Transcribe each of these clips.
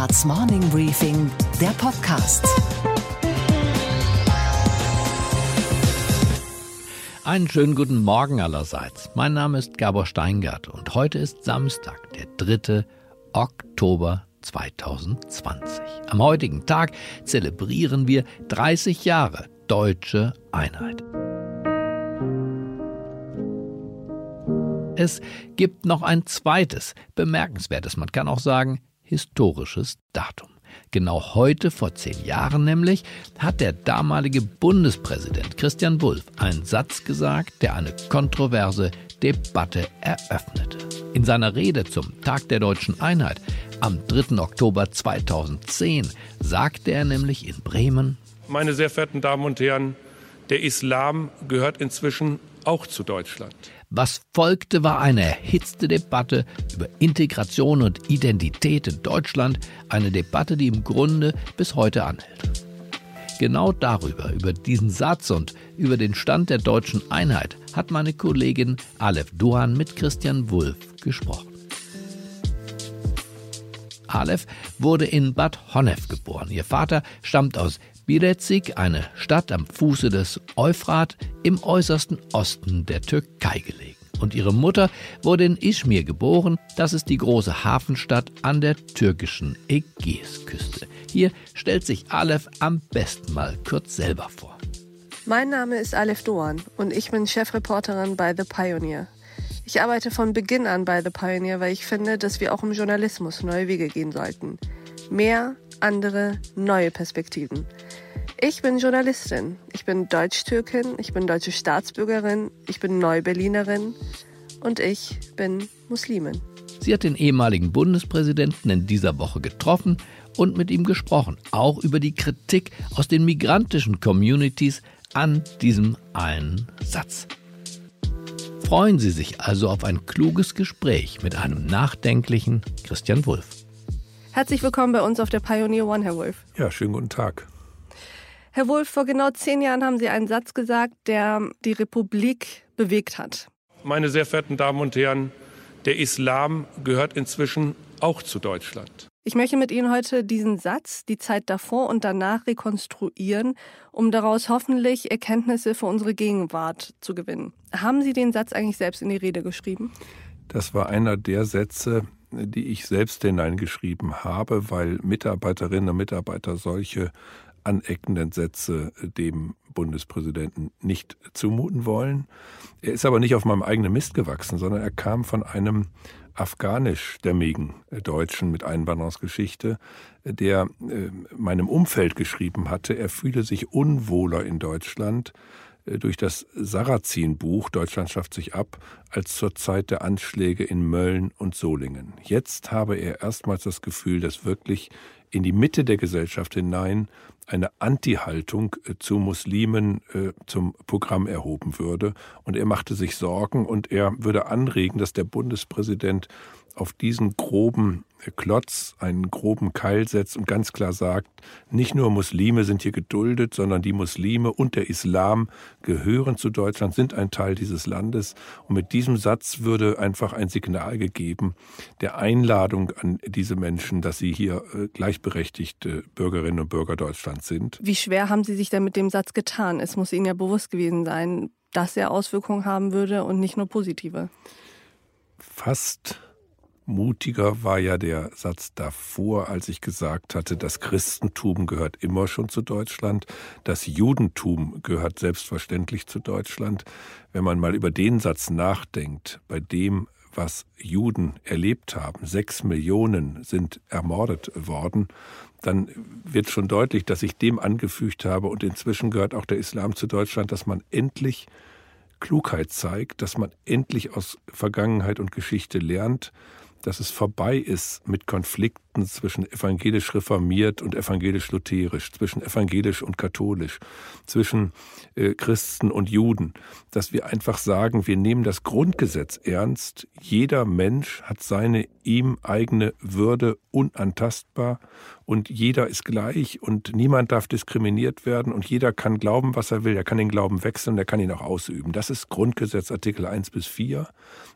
Handelsblatts Morning Briefing, der Podcast. Einen schönen guten Morgen allerseits. Mein Name ist Gabor Steingart und heute ist Samstag, der 3. Oktober 2020. Am heutigen Tag zelebrieren wir 30 Jahre deutsche Einheit. Es gibt noch ein zweites, bemerkenswertes, man kann auch sagen, historisches Datum. Genau heute, vor 10 Jahren nämlich, hat der damalige Bundespräsident Christian Wulff einen Satz gesagt, der eine kontroverse Debatte eröffnete. In seiner Rede zum Tag der deutschen Einheit am 3. Oktober 2010 sagte er nämlich in Bremen: Meine sehr verehrten Damen und Herren, der Islam gehört inzwischen auch zu Deutschland. Was folgte, war eine erhitzte Debatte über Integration und Identität in Deutschland, eine Debatte, die im Grunde bis heute anhält. Genau darüber, über diesen Satz und über den Stand der deutschen Einheit, hat meine Kollegin Alef Doğan mit Christian Wulff gesprochen. Alef wurde in Bad Honnef geboren. Ihr Vater stammt aus Bilecik, eine Stadt am Fuße des Euphrat im äußersten Osten der Türkei gelegen. Und ihre Mutter wurde in Izmir geboren. Das ist die große Hafenstadt an der türkischen Ägäisküste. Hier stellt sich Alef am besten mal kurz selber vor. Mein Name ist Alef Doğan und ich bin Chefreporterin bei The Pioneer. Ich arbeite von Beginn an bei The Pioneer, weil ich finde, dass wir auch im Journalismus neue Wege gehen sollten. Mehr, andere, neue Perspektiven. Ich bin Journalistin, ich bin Deutsch-Türkin, ich bin deutsche Staatsbürgerin, ich bin Neu-Berlinerin und ich bin Muslimin. Sie hat den ehemaligen Bundespräsidenten in dieser Woche getroffen und mit ihm gesprochen, auch über die Kritik aus den migrantischen Communities an diesem einen Satz. Freuen Sie sich also auf ein kluges Gespräch mit einem nachdenklichen Christian Wulff. Herzlich willkommen bei uns auf der Pioneer One, Herr Wulff. Ja, schönen guten Tag. Herr Wulff, vor genau 10 Jahren haben Sie einen Satz gesagt, der die Republik bewegt hat. Meine sehr verehrten Damen und Herren, der Islam gehört inzwischen auch zu Deutschland. Ich möchte mit Ihnen heute diesen Satz, die Zeit davor und danach rekonstruieren, um daraus hoffentlich Erkenntnisse für unsere Gegenwart zu gewinnen. Haben Sie den Satz eigentlich selbst in die Rede geschrieben? Das war einer der Sätze, die ich selbst hineingeschrieben habe, weil Mitarbeiterinnen und Mitarbeiter solche aneckenden Sätze dem Bundespräsidenten nicht zumuten wollen. Er ist aber nicht auf meinem eigenen Mist gewachsen, sondern er kam von einem afghanischstämmigen Deutschen mit Einwanderungsgeschichte, der meinem Umfeld geschrieben hatte, er fühle sich unwohler in Deutschland durch das Sarrazin-Buch Deutschland schafft sich ab, als zur Zeit der Anschläge in Mölln und Solingen. Jetzt habe er erstmals das Gefühl, dass wirklich in die Mitte der Gesellschaft hinein eine Anti-Haltung zu Muslimen zum Programm erhoben würde. Und er machte sich Sorgen und er würde anregen, dass der Bundespräsident auf diesen groben Klotz einen groben Keil setzt und ganz klar sagt, nicht nur Muslime sind hier geduldet, sondern die Muslime und der Islam gehören zu Deutschland, sind ein Teil dieses Landes. Und mit diesem Satz würde einfach ein Signal gegeben der Einladung an diese Menschen, dass sie hier gleichberechtigte Bürgerinnen und Bürger Deutschlands sind. Wie schwer haben Sie sich denn mit dem Satz getan? Es muss Ihnen ja bewusst gewesen sein, dass er Auswirkungen haben würde und nicht nur positive. Fast mutiger war ja der Satz davor, als ich gesagt hatte, das Christentum gehört immer schon zu Deutschland, das Judentum gehört selbstverständlich zu Deutschland. Wenn man mal über den Satz nachdenkt, bei dem, was Juden erlebt haben, 6 Millionen sind ermordet worden, dann wird schon deutlich, dass ich dem angefügt habe und inzwischen gehört auch der Islam zu Deutschland, dass man endlich Klugheit zeigt, dass man endlich aus Vergangenheit und Geschichte lernt, dass es vorbei ist mit Konflikten zwischen evangelisch reformiert und evangelisch-lutherisch, zwischen evangelisch und katholisch, zwischen Christen und Juden, dass wir einfach sagen, wir nehmen das Grundgesetz ernst. Jeder Mensch hat seine ihm eigene Würde unantastbar und jeder ist gleich und niemand darf diskriminiert werden und jeder kann glauben, was er will. Er kann den Glauben wechseln, er kann ihn auch ausüben. Das ist Grundgesetz Artikel 1 bis 4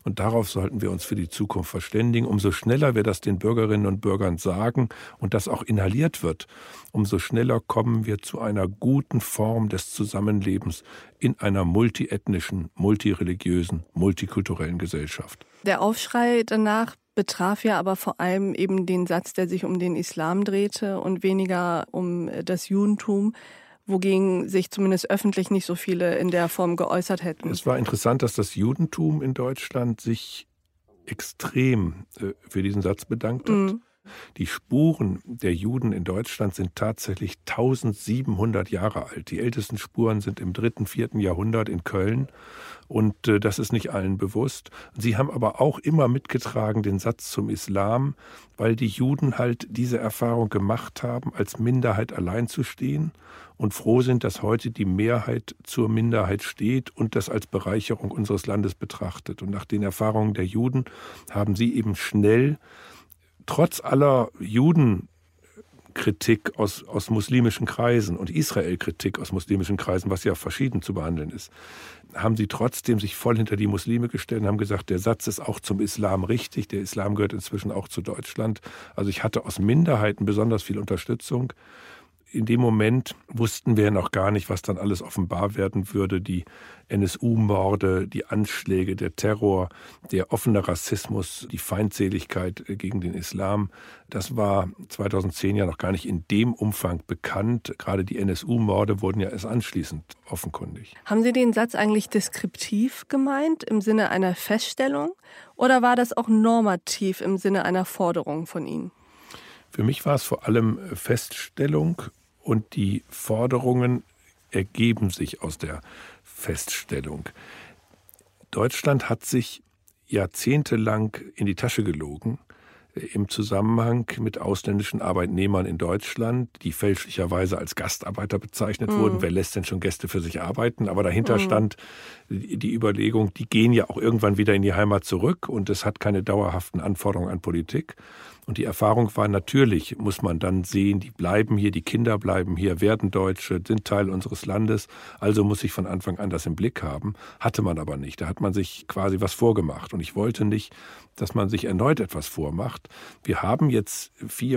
Und darauf sollten wir uns für die Zukunft verständigen. Umso schneller wir das den Bürgerinnen und Bürgern sagen und das auch inhaliert wird, umso schneller kommen wir zu einer guten Form des Zusammenlebens in einer multiethnischen, multireligiösen, multikulturellen Gesellschaft. Der Aufschrei danach betraf ja aber vor allem eben den Satz, der sich um den Islam drehte und weniger um das Judentum, wogegen sich zumindest öffentlich nicht so viele in der Form geäußert hätten. Es war interessant, dass das Judentum in Deutschland sich extrem für diesen Satz bedankt hat. Die Spuren der Juden in Deutschland sind tatsächlich 1700 Jahre alt. Die ältesten Spuren sind im 3., 4. Jahrhundert in Köln. Und das ist nicht allen bewusst. Sie haben aber auch immer mitgetragen den Satz zum Islam, weil die Juden halt diese Erfahrung gemacht haben, als Minderheit allein zu stehen und froh sind, dass heute die Mehrheit zur Minderheit steht und das als Bereicherung unseres Landes betrachtet. Und nach den Erfahrungen der Juden haben sie eben schnell, trotz aller Judenkritik aus muslimischen Kreisen und Israel-Kritik aus muslimischen Kreisen, was ja verschieden zu behandeln ist, haben sie trotzdem sich voll hinter die Muslime gestellt und haben gesagt, der Satz ist auch zum Islam richtig, der Islam gehört inzwischen auch zu Deutschland. Also ich hatte aus Minderheiten besonders viel Unterstützung. In dem Moment wussten wir ja noch gar nicht, was dann alles offenbar werden würde. Die NSU-Morde, die Anschläge, der Terror, der offene Rassismus, die Feindseligkeit gegen den Islam. Das war 2010 ja noch gar nicht in dem Umfang bekannt. Gerade die NSU-Morde wurden ja erst anschließend offenkundig. Haben Sie den Satz eigentlich deskriptiv gemeint, im Sinne einer Feststellung? Oder war das auch normativ im Sinne einer Forderung von Ihnen? Für mich war es vor allem Feststellung und die Forderungen ergeben sich aus der Feststellung. Deutschland hat sich jahrzehntelang in die Tasche gelogen im Zusammenhang mit ausländischen Arbeitnehmern in Deutschland, die fälschlicherweise als Gastarbeiter bezeichnet wurden. Wer lässt denn schon Gäste für sich arbeiten? Aber dahinter stand die Überlegung, die gehen ja auch irgendwann wieder in die Heimat zurück und es hat keine dauerhaften Anforderungen an Politik. Und die Erfahrung war, natürlich muss man dann sehen, die bleiben hier, die Kinder bleiben hier, werden Deutsche, sind Teil unseres Landes. Also muss ich von Anfang an das im Blick haben. Hatte man aber nicht. Da hat man sich quasi was vorgemacht. Und ich wollte nicht, dass man sich erneut etwas vormacht. Wir haben jetzt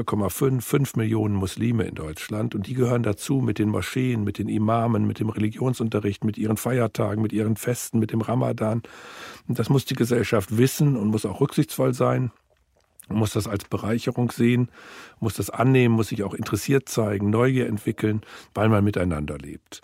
4,5 Millionen Muslime in Deutschland und die gehören dazu mit den Moscheen, mit den Imamen, mit dem Religionsunterricht, mit ihren Feiertagen, mit ihren Festen, mit dem Ramadan. Und das muss die Gesellschaft wissen und muss auch rücksichtsvoll sein. Man muss das als Bereicherung sehen, muss das annehmen, muss sich auch interessiert zeigen, Neugier entwickeln, weil man miteinander lebt.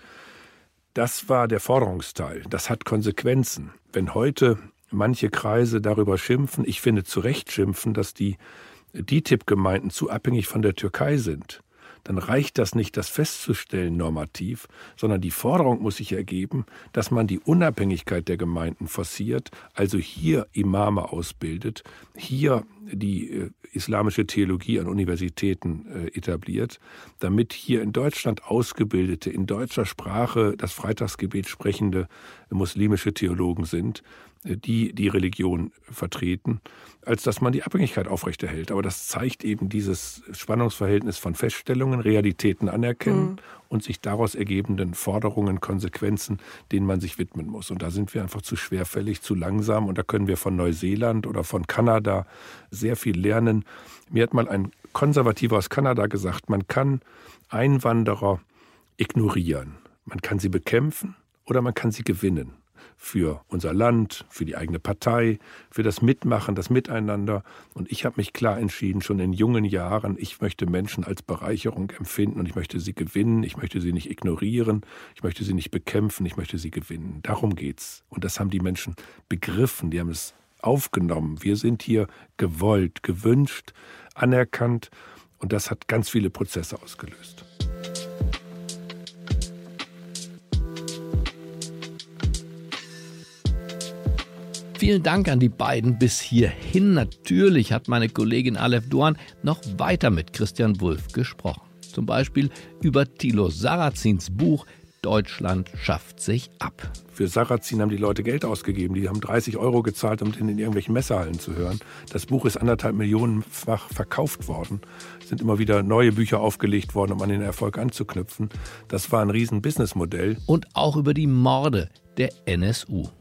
Das war der Forderungsteil. Das hat Konsequenzen. Wenn heute manche Kreise darüber schimpfen, ich finde zu Recht schimpfen, dass die DİTİB-Gemeinden zu abhängig von der Türkei sind, dann reicht das nicht, das festzustellen normativ, sondern die Forderung muss sich ergeben, dass man die Unabhängigkeit der Gemeinden forciert, also hier Imame ausbildet, hier die islamische Theologie an Universitäten etabliert, damit hier in Deutschland ausgebildete, in deutscher Sprache das Freitagsgebet sprechende muslimische Theologen sind, die die Religion vertreten, als dass man die Abhängigkeit aufrechterhält. Aber das zeigt eben dieses Spannungsverhältnis von Feststellungen, Realitäten anerkennen und sich daraus ergebenden Forderungen, Konsequenzen, denen man sich widmen muss. Und da sind wir einfach zu schwerfällig, zu langsam. Und da können wir von Neuseeland oder von Kanada sehr viel lernen. Mir hat mal ein Konservativer aus Kanada gesagt, man kann Einwanderer ignorieren. Man kann sie bekämpfen oder man kann sie gewinnen. Für unser Land, für die eigene Partei, für das Mitmachen, das Miteinander. Und ich habe mich klar entschieden, schon in jungen Jahren, ich möchte Menschen als Bereicherung empfinden und ich möchte sie gewinnen, ich möchte sie nicht ignorieren, ich möchte sie nicht bekämpfen, ich möchte sie gewinnen. Darum geht's. Und das haben die Menschen begriffen, die haben es aufgenommen. Wir sind hier gewollt, gewünscht, anerkannt und das hat ganz viele Prozesse ausgelöst. Vielen Dank an die beiden bis hierhin. Natürlich hat meine Kollegin Alef Doğan noch weiter mit Christian Wulff gesprochen. Zum Beispiel über Thilo Sarrazins Buch Deutschland schafft sich ab. Für Sarrazin haben die Leute Geld ausgegeben. Die haben 30 € gezahlt, um den in irgendwelchen Messehallen zu hören. Das Buch ist 1,5 Millionenfach verkauft worden. Es sind immer wieder neue Bücher aufgelegt worden, um an den Erfolg anzuknüpfen. Das war ein riesen Businessmodell. Und auch über die Morde der NSU.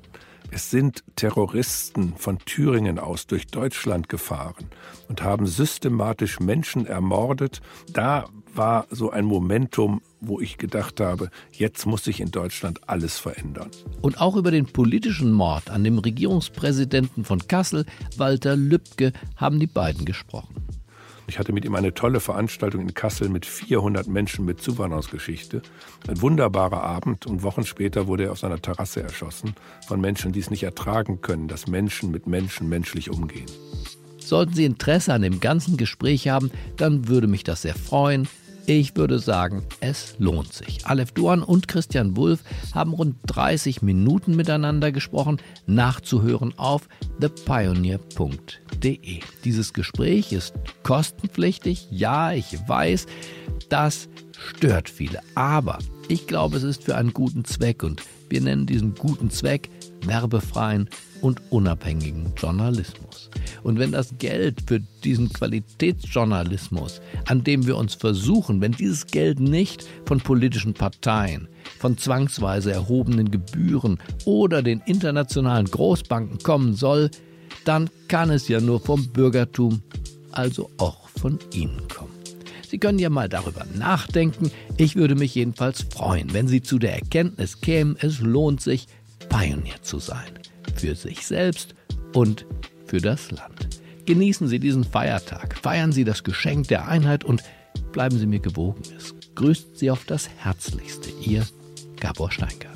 Es sind Terroristen von Thüringen aus durch Deutschland gefahren und haben systematisch Menschen ermordet. Da war so ein Momentum, wo ich gedacht habe, jetzt muss sich in Deutschland alles verändern. Und auch über den politischen Mord an dem Regierungspräsidenten von Kassel, Walter Lübcke, haben die beiden gesprochen. Ich hatte mit ihm eine tolle Veranstaltung in Kassel mit 400 Menschen mit Zuwanderungsgeschichte. Ein wunderbarer Abend, und Wochen später wurde er auf seiner Terrasse erschossen von Menschen, die es nicht ertragen können, dass Menschen mit Menschen menschlich umgehen. Sollten Sie Interesse an dem ganzen Gespräch haben, dann würde mich das sehr freuen. Ich würde sagen, es lohnt sich. Aleph Doğan und Christian Wulff haben rund 30 Minuten miteinander gesprochen, nachzuhören auf thepioneer.de. Dieses Gespräch ist kostenpflichtig. Ja, ich weiß, das stört viele. Aber ich glaube, es ist für einen guten Zweck, und wir nennen diesen guten Zweck werbefreien und unabhängigen Journalismus. Und wenn das Geld für diesen Qualitätsjournalismus, an dem wir uns versuchen, wenn dieses Geld nicht von politischen Parteien, von zwangsweise erhobenen Gebühren oder den internationalen Großbanken kommen soll, dann kann es ja nur vom Bürgertum, also auch von Ihnen kommen. Sie können ja mal darüber nachdenken. Ich würde mich jedenfalls freuen, wenn Sie zu der Erkenntnis kämen, es lohnt sich, Pionier zu sein. Für sich selbst und für das Land. Genießen Sie diesen Feiertag, feiern Sie das Geschenk der Einheit und bleiben Sie mir gewogen. Es grüßt Sie auf das Herzlichste. Ihr Gabor Steingart.